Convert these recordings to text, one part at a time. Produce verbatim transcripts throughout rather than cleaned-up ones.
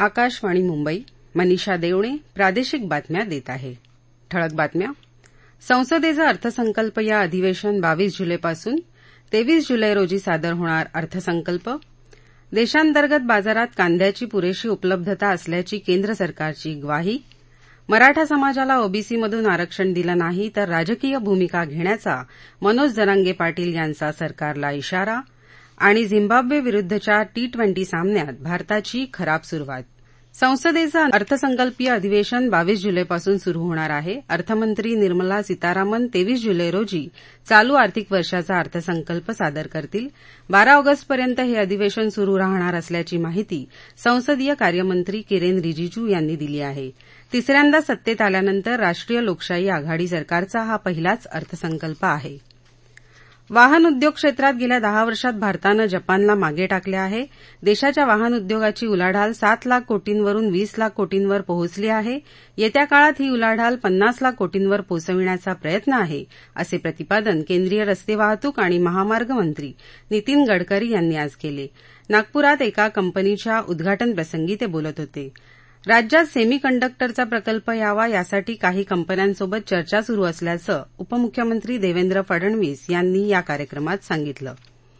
आकाशवाणी मुंबई. मनीषा देवणे प्रादेशिक बातम्या देत आहे. ठळक बातम्या. संसदेचं अर्थसंकल्प या अधिवेशन बावीस जुलैपासून तेवीस जुलै रोजी सादर होणार. अर्थसंकल्प. देशांतर्गत बाजारात कांद्याची पुरेशी उपलब्धता असल्याची केंद्र सरकारची ग्वाही. मराठा समाजाला ओबीसीमधून आरक्षण दिलं नाही तर राजकीय भूमिका घेण्याचा मनोज जरांगे पाटील यांचा सरकारला इशारा. आणि झिम्बाब्वे विरुद्धच्या टी ट्वेंटी सामन्यात भारताची खराब सुरुवात. संसदेचं अर्थसंकल्पीय अधिवेशन बावीस जुलैपासून सुरू होणार आहे. अर्थमंत्री निर्मला सीतारामन तेवीस जुलै रोजी चालू आर्थिक वर्षाचा अर्थसंकल्प सादर करतील. बारा ऑगस्टपर्यंत हे अधिवेशन सुरू राहणार असल्याची माहिती संसदीय कार्यमंत्री किरेन रिजिजू यांनी दिली आहे. तिसऱ्यांदा सत्तेत आल्यानंतर राष्ट्रीय लोकशाही आघाडी सरकारचा हा पहिलाच अर्थसंकल्प आहे. वाहन उद्योग क्षेत्रात गेल्या दहा वर्षात भारतानं जपानला मागे टाकले आहे. देशाच्या वाहन उद्योगाची उलाढाल सात लाख कोटींवरून वीस लाख कोटींवर पोहोचली आहे. येत्या काळात ही उलाढाल पन्नास लाख कोटींवर पोहोचविण्याचा प्रयत्न आहे, असे प्रतिपादन केंद्रीय रस्ते वाहतूक आणि महामार्ग मंत्री नितीन गडकरी यांनी आज केले. नागपुरात एका कंपनीच्या उद्घाटनप्रसंगी ते बोलत होते. राज्यात सेमी कंडक्टरचा प्रकल्प यावा यासाठी काही कंपन्यांसोबत चर्चा सुरू असल्याचं उपमुख्यमंत्री देवेंद्र फडणवीस यांनी या कार्यक्रमात सांगितलं.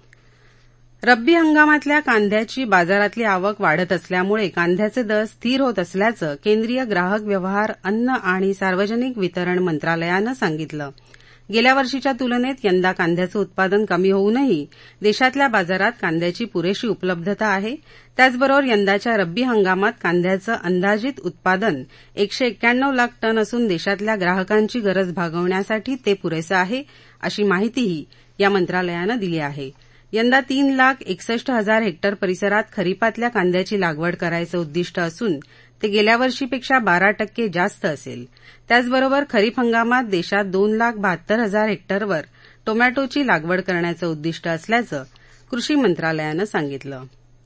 रब्बी हंगामातल्या कांद्याची बाजारातली आवक वाढत असल्यामुळे कांद्याचे दर स्थिर होत असल्याचं केंद्रीय ग्राहक व्यवहार, अन्न आणि सार्वजनिक वितरण मंत्रालयानं सांगितलं. गेल्या वर्षीच्या तुलनेत यंदा कांद्याचं उत्पादन कमी होऊनही देशातल्या बाजारात कांद्याची पुरेशी उपलब्धता आहे. त्याचबरोबर यंदाच्या रब्बी हंगामात कांद्याचं अंदाजित उत्पादन एकशे एक्क्याण्णव लाख टन असून देशातल्या ग्राहकांची गरज भागवण्यासाठी ते पुरेसं आहे, अशी माहितीही या मंत्रालयानं दिली आहे. यंदा तीन लाख एकसष्ट हजार हेक्टर परिसरात खरीपातल्या कांद्याची लागवड करायचं उद्दिष्ट असून ते गेल्या वर्षीपेक्षा बारा टक्के जास्त असेल. त्याचबरोबर खरीप हंगामात देशात दोन लाख बहात्तर हजार हेक्टरवर टोमॅटोची लागवड करण्याचं उद्दिष्ट असल्याचं कृषी मंत्रालयानं सांगितलं.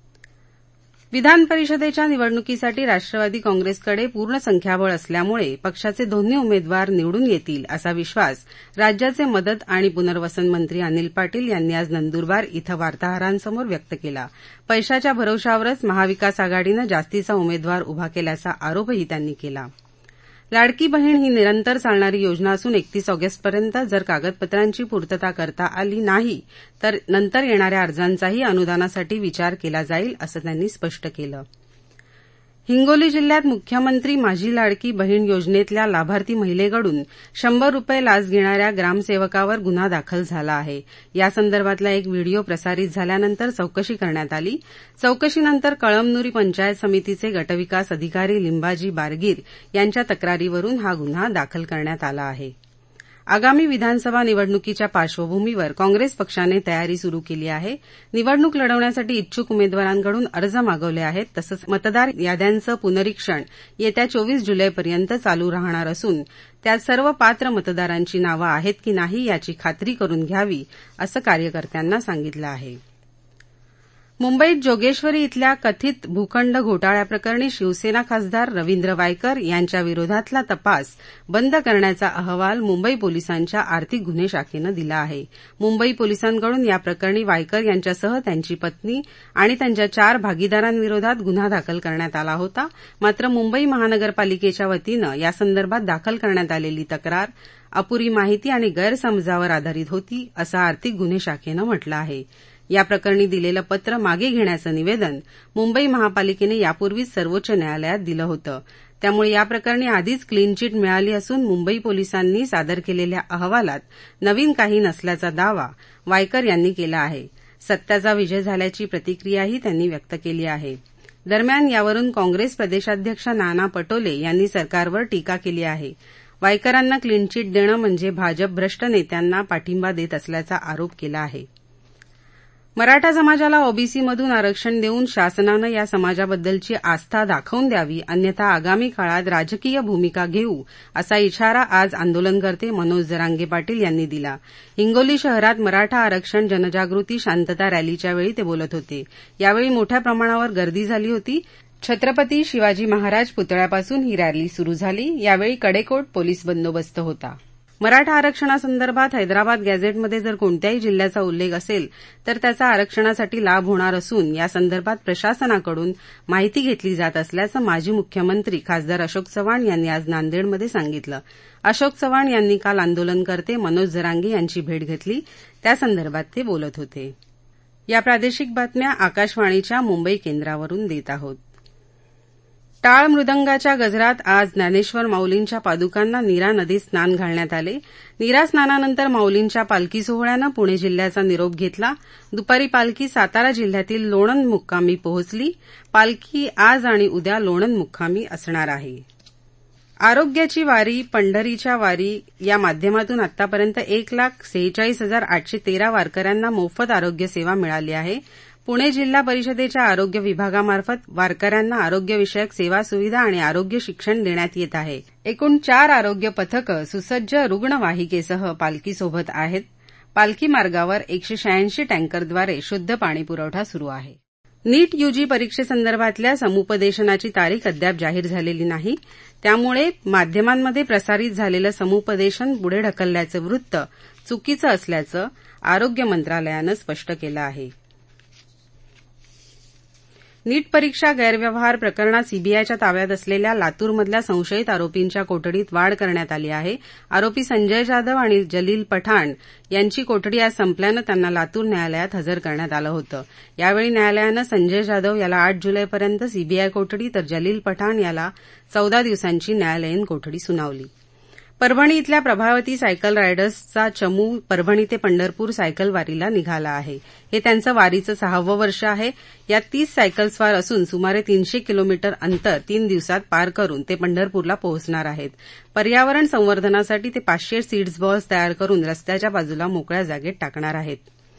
विधान परिषदेच्या निवडणुकीसाठी राष्ट्रवादी काँग्रेसकडे पूर्ण संख्याबळ असल्यामुळे पक्षाचे दोन्ही उमेदवार निवडून येतील, असा विश्वास राज्याचे मदत आणि पुनर्वसन मंत्री अनिल पाटील यांनी आज नंदुरबार इथं वार्ताहरांसमोर व्यक्त केला. पैशाच्या भरवशावरच महाविकास आघाडीनं जास्तीचा उमेदवार उभा केल्याचा आरोपही त्यांनी केला. लाडकी बहीण ही निरंतर चालणारी योजना असून एकतीस ऑगस्टपर्यंत जर कागदपत्रांची पूर्तता करता आली नाही तर नंतर येणाऱ्या अर्जांचाही अनुदानासाठी विचार केला जाईल, असं त्यांनी स्पष्ट केलं. हिंगोली जिल्ह्यात मुख्यमंत्री माझी लाडकी बहीण योजनेतल्या लाभार्थी महिलेकडून शंभर रुपये लाच घेणाऱ्या ग्रामसेवकावर गुन्हा दाखल झाला आहे. यासंदर्भातला एक व्हिडिओ प्रसारित झाल्यानंतर चौकशी करण्यात आली. चौकशीनंतर कळमनुरी पंचायत समितीचे गटविकास अधिकारी लिंबाजी बारगीर यांच्या तक्रारीवरून हा गुन्हा दाखल करण्यात आला आहे. आगामी विधानसभा निवडणुकीच्या पार्श्वभूमीवर काँग्रेस पक्षाने तयारी सुरू केली आहे. निवडणूक लढवण्यासाठी इच्छुक उमेदवारांकडून अर्ज मागवले आहेत. तसंच मतदार याद्यांचं पुनरीक्षण येत्या चोवीस जुलैपर्यंत चालू राहणार असून त्यात सर्व पात्र मतदारांची नावं आहेत की नाही याची खात्री करून घ्यावी, असं कार्यकर्त्यांना सांगितलं आहे. मुंबईत जोगेश्वरी इथल्या कथित भूखंड घोटाळ्याप्रकरणी शिवसेना खासदार रवींद्र वायकर यांच्या विरोधातला तपास बंद करण्याचा अहवाल मुंबई पोलिसांच्या आर्थिक गुन्हे शाखेनं दिला आहे. मुंबई पोलिसांकडून या प्रकरणी वायकर यांच्यासह त्यांची पत्नी आणि त्यांच्या चार भागीदारांविरोधात गुन्हा दाखल करण्यात आला होता. मात्र मुंबई महानगरपालिकेच्या वतीनं यासंदर्भात दाखल करण्यात आलेली तक्रार अपुरी माहिती आणि गैरसमजावर आधारित होती, असं आर्थिक गुन्हे शाखेनं म्हटलं आहे. या प्रकरणी दिलेलं पत्र मागे घेण्याचं निवेदन मुंबई महापालिकेने यापूर्वीच सर्वोच्च न्यायालयात दिलं होतं. त्यामुळे या प्रकरणी आधीच क्लीन चिट मिळाली असून मुंबई पोलिसांनी सादर केलेल्या अहवालात नवीन काही नसल्याचा दावा वायकर यांनी केला आहे. सत्याचा विजय झाल्याची प्रतिक्रियाही त्यांनी व्यक्त केली आहे. दरम्यान यावरून काँग्रेस प्रदेशाध्यक्ष नाना पटोले यांनी सरकारवर टीका केली आहे. वायकरांना क्लीन चिट देणं म्हणजे भाजप भ्रष्ट नेत्यांना पाठिंबा देत असल्याचा आरोप केला आहे. मराठा समाजाला ओबीसीमधून आरक्षण देऊन शासनानं या समाजाबद्दलची आस्था दाखवून द्यावी, अन्यथा आगामी काळात राजकीय भूमिका घेऊ, असा इशारा आज आंदोलनकर्ते मनोज जरांगे पाटील यांनी दिला. हिंगोली शहरात मराठा आरक्षण जनजागृती शांतता रॅलीच्या वेळी ते बोलत होते. यावेळी मोठ्या प्रमाणावर गर्दी झाली होती. छत्रपती शिवाजी महाराज पुतळ्यापासून ही रॅली सुरू झाली. यावेळी कडेकोट पोलीस बंदोबस्त होता. मराठा आरक्षणासंदर्भात हैदराबाद गॅझेटमध्ये जर कोणत्याही जिल्ह्याचा उल्लेख असेल तर त्याचा आरक्षणासाठी लाभ होणार असून यासंदर्भात प्रशासनाकडून माहिती घेतली जात असल्याचं माजी मुख्यमंत्री खासदार अशोक चव्हाण यांनी आज नांदेडमध्ये सांगितलं. अशोक चव्हाण यांनी काल आंदोलनकर्ते मनोज जरांगे यांची भेट घेतली त्यासंदर्भात ते बोलत होते. या प्रादेशिक बातम्या आकाशवाणीच्या मुंबई केंद्रावरून देत आहोत. टाळ मृदंगाच्या गजरात आज ज्ञानेश्वर माऊलींच्या पादुकांना नीरा नदीत स्नान घालण्यात आले. नीरा स्नानानंतर माऊलींच्या पालखी सोहळ्यानं पुणे जिल्ह्याचा निरोप घेतला. दुपारी पालखी सातारा जिल्ह्यातील लोणंद मुक्कामी पोहोचली. पालखी आज आणि उद्या लोणंद मुक्कामी असणार आहे. आरोग्याची वारी पंढरीच्या वारी या माध्यमातून आतापर्यंत एक लाख सेहेचाळीस हजार आठशे तेरा वारकऱ्यांना मोफत आरोग्य सेवा मिळाली आहे. पुणे जिल्हा परिषदेच्या आरोग्य विभागामार्फत वारकऱ्यांना आरोग्यविषयक सेवा सुविधा आणि आरोग्य शिक्षण देण्यात येत आहे. एकूण चार आरोग्य पथकं सुसज्ज रुग्णवाहिकेसह पालखीसोबत आहेत. पालखी मार्गावर एकशे शहाऐंशी टँकरद्वारे शुद्ध पाणी पुरवठा सुरू आहे. नीट यूजी परीक्षेसंदर्भातल्या समुपदेशनाची तारीख अद्याप जाहीर झालेली नाही. त्यामुळे माध्यमांमध्ये प्रसारित झालेलं समुपदेशन पुढे ढकलल्याचं वृत्त चुकीचं असल्याचं आरोग्य मंत्रालयानं स्पष्ट केलं आहे. नीट परीक्षा गैरव्यवहार प्रकरणात सीबीआयच्या ताब्यात असलेल्या लातूरमधल्या संशयित आरोपींच्या कोठडीत वाढ करण्यात आली आहे. आरोपी संजय जाधव आणि जलील पठाण यांची कोठडी आज संपल्यानं त्यांना लातूर न्यायालयात हजर करण्यात आलं होतं. यावेळी न्यायालयानं संजय जाधव याला आठ जुलैपर्यंत सीबीआय कोठडी तर जलील पठाण याला चौदा दिवसांची न्यायालयीन कोठडी सुनावली. परभणी इथल्या प्रभावती सायकल रायडर्सचा चमू परभणी ते पंढरपूर सायकल वारीला निघाला आहे. हे त्यांचं वारीचं सहावं वर्ष आहे. यात तीस सायकलस्वार असून सुमारे तीनशे किलोमीटर अंतर तीन दिवसात पार करून ते पंढरपूरला पोहोचणार आहेत. पर्यावरण संवर्धनासाठी ते पाचशे सीड्स बॉल्स तयार करून रस्त्याच्या बाजूला मोकळ्या जागेत टाकणार आहेत.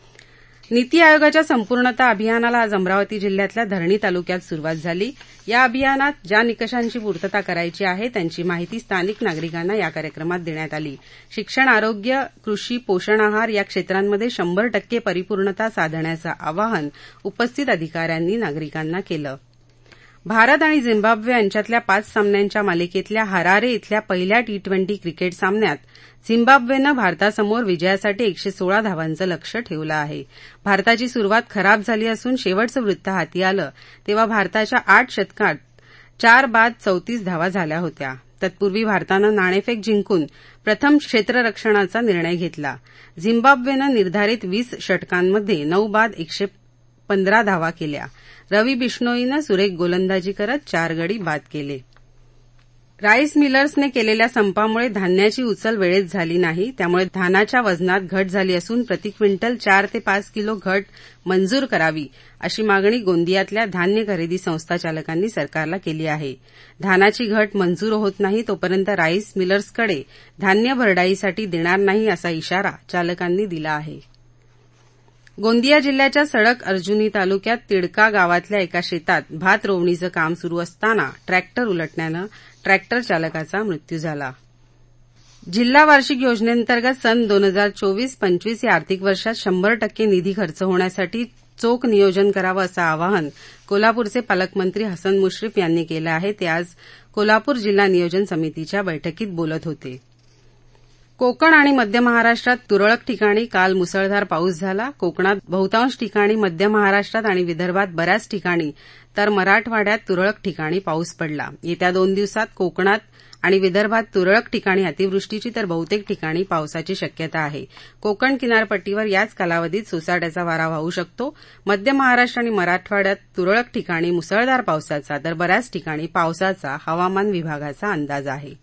नीती आयोगाच्या संपूर्णता अभियानाला आज अमरावती जिल्ह्यातल्या धरणी तालुक्यात सुरुवात झाली. या अभियानात ज्या निकषांची पूर्तता करायची आहे त्यांची माहिती स्थानिक नागरिकांना या कार्यक्रमात देण्यात आली. शिक्षण, आरोग्य, कृषी, पोषण आहार या क्षेत्रांमध्ये शंभर टक्के परिपूर्णता साधण्याचं आवाहन उपस्थित अधिकाऱ्यांनी नागरिकांना केलं. भारत आणि झिम्बाब्वे यांच्यातल्या पाच सामन्यांच्या मालिकेतल्या हरारे इथल्या पहिल्या टी ट्वेंटी क्रिकेट सामन्यात झिम्बाब्वेनं भारतासमोर विजयासाठी एकशे सोळा धावांचं लक्ष्य ठेवलं आहे. भारताची सुरुवात खराब झाली असून शेवटचं वृत्त हाती आलं तेव्हा भारताच्या आठ षटकांत चार बाद चौतीस धावा झाल्या होत्या. तत्पूर्वी भारतानं नाणेफेक जिंकून प्रथम क्षेत्ररक्षणाचा निर्णय घेतला. झिम्बाब्वेनं निर्धारित वीस षटकांमध्ये नऊ बाद एकशे पंधरा धावा केल्या. रवी बिश्नोईनं सुरेख गोलंदाजी करत चार गडी बाद केले. राईस मिलर्सने केलेल्या संपामुळे धान्याची उचल वेळेत झाली नाही. त्यामुळे धानाच्या वजनात घट झाली असून प्रति क्विंटल चार ते पाच किलो घट मंजूर करावी अशी मागणी गोंदियातल्या धान्य खरेदी संस्था चालकांनी सरकारला केली आहे. धानाची घट मंजूर होत नाही तोपर्यंत राईस मिलर्सकडे धान्य भरडाईसाठी देणार नाही असा इशारा चालकांनी दिला आहे. गोंदिया जिल्ह्याच्या सडक अर्जुनी तालुक्यात तिडका गावातल्या एका शेतात भात रोवणीचं काम सुरू असताना ट्रॅक्टर उलटण्यानं ट्रॅक्टर चालकाचा मृत्यू झाला. जिल्हा वार्षिक योजनेअंतर्गत सन दोन हजार चोवीस पंचवीस या आर्थिक वर्षात शंभर टक्के निधी खर्च होण्यासाठी चोख नियोजन करावं असं आवाहन कोल्हापूरचे पालकमंत्री हसन मुश्रीफ यांनी केलं आहे. ते आज कोल्हापूर जिल्हा नियोजन समितीच्या बैठकीत बोलत होते. कोकण आणि मध्य महाराष्ट्रात तुरळक ठिकाणी काल मुसळधार पाऊस झाला. कोकणात बहुतांश ठिकाणी, मध्य महाराष्ट्रात आणि विदर्भात बऱ्याच ठिकाणी तर मराठवाड्यात तुरळक ठिकाणी पाऊस पडला. येत्या दोन दिवसात कोकणात आणि विदर्भात तुरळक ठिकाणी अतिवृष्टीची तर बहुतेक ठिकाणी पावसाची शक्यता आहे. कोकण किनारपट्टीवर याच कालावधीत सोसाट्याचा वारा वाहू शकतो. मध्य महाराष्ट्र आणि मराठवाड्यात तुरळक ठिकाणी मुसळधार पावसाचा तर बऱ्याच ठिकाणी पावसाचा हवामान विभागाचा अंदाज आहे.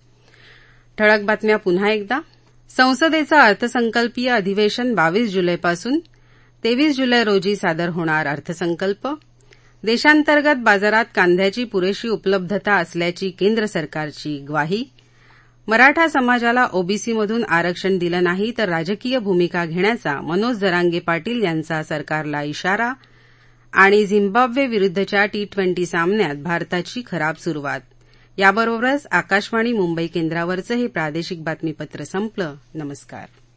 ठळक बातम्या पुन्हा एकदा. संसदेचं अर्थसंकल्पीय अधिवेशन बावीस जुलैपासून तेवीस जुलै रोजी सादर होणार अर्थसंकल्प. देशांतर्गत बाजारात कांद्याची पुरेशी उपलब्धता असल्याची केंद्र सरकारची ग्वाही. मराठा समाजाला ओबीसीमधून आरक्षण दिलं नाही तर राजकीय भूमिका घेण्याचा मनोज जरांगे पाटील यांचा सरकारला इशारा. आणि झिम्बाब्वे विरुद्धच्या टी ट्वेंटी सामन्यात भारताची खराब सुरुवात. याबरोबरच आकाशवाणी मुंबई केंद्रावरचं हे प्रादेशिक बातमीपत्र संपलं. नमस्कार.